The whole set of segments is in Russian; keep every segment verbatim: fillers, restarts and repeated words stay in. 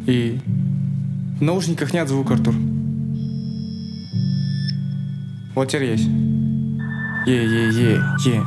И в наушниках нет звука, Артур. Вот теперь есть. Е-е-е-е.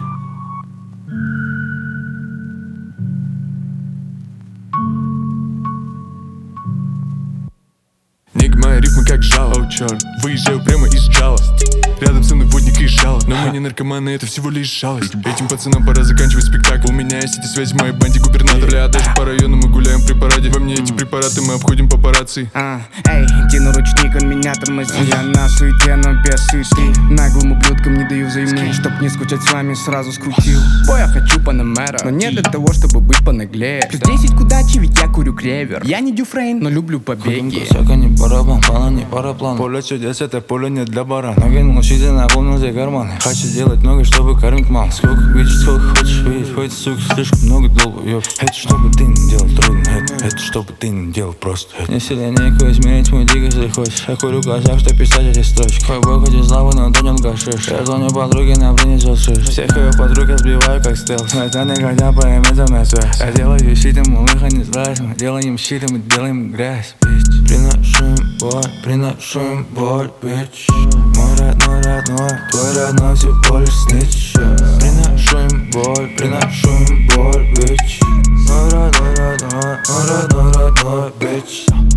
Ник, моя рифма как жало, oh, черт. Выезжаю прямо из джала. Рядом со мной водник и жало. Но мы не наркоманы, это всего лишь жалость. Этим пацанам пора заканчивать спектакль. У меня есть эти связи в моей банде губернатор. Бля, даже по району мы гуляем при параде. Во мне эти препараты, мы обходим папарацци. А, эй, кину ручник, он меня тормозит. Я на суете, но без суеты. Наглым ублюдкам не даю взаймы. Чтоб не скучать с вами, сразу скрутил. Бой, я хочу панамера, но не для того, чтобы быть понаглее. Плюс десять к удаче, ведь я курю клевер. Я не Дюфрейн, но люблю побеги. Не барабан, плана не параплан. Поле чудес, это поле не для баран. Накинул щиты, наполнил все карманы. Хочу делать много, чтобы кормить мам. Сколько видишь, сколько хочешь видеть. Хоть, сука, слишком много долбоёб. Это чтобы ты не делал трудно, это, это чтобы ты не делал просто. Не сильно некую измерить мой дикость, если хочешь. Я курю косяк, что писать эти строчки. Твой бой хоть и слабый, но донен гашиш. Я звоню подруге, на принесет шиш. Всех ее подруг я сбиваю как стелс. Но это не хотя поиметь на связь. Я делаю щитом, мы их не злась. Мы делаем щитом и делаем грязь, bitch. Приношу им боль, приношу им боль, bitch. Мой родной, родной, твой родной всего лишь снитч. Приношу им боль, приношу им боль, bitch. Мой родной, родной, мой родной, родной, bitch.